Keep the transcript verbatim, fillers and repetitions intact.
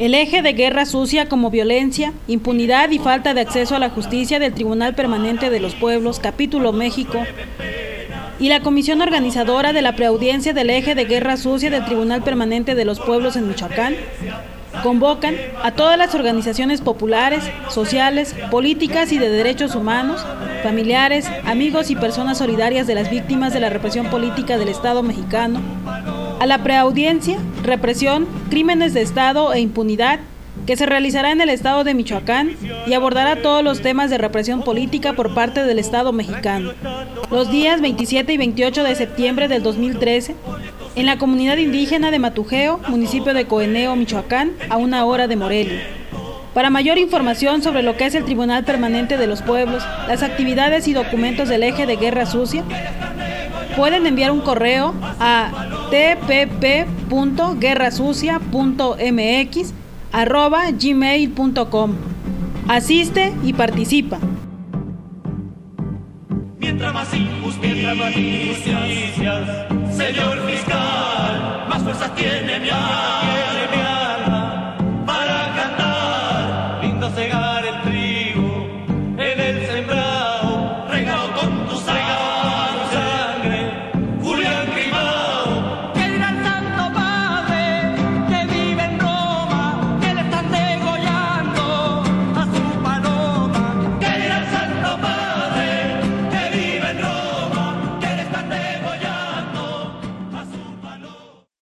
El eje de guerra sucia como violencia, impunidad y falta de acceso a la justicia del Tribunal Permanente de los Pueblos, Capítulo México, y la comisión organizadora de la preaudiencia del eje de guerra sucia del Tribunal Permanente de los Pueblos en Michoacán, convocan a todas las organizaciones populares, sociales, políticas y de derechos humanos, familiares, amigos y personas solidarias de las víctimas de la represión política del Estado mexicano, a la preaudiencia, represión, crímenes de Estado e impunidad, que se realizará en el Estado de Michoacán y abordará todos los temas de represión política por parte del Estado mexicano, los días veintisiete y veintiocho de septiembre del dos mil trece, en la comunidad indígena de Matujeo, municipio de Coeneo, Michoacán, a una hora de Morelia. Para mayor información sobre lo que es el Tribunal Permanente de los Pueblos, las actividades y documentos del eje de guerra sucia, pueden enviar un correo a t p p punto guerra sucia punto m x arroba gmail punto com. Asiste y participa. Mientras más injusticias, señor fiscal, más fuerza tiene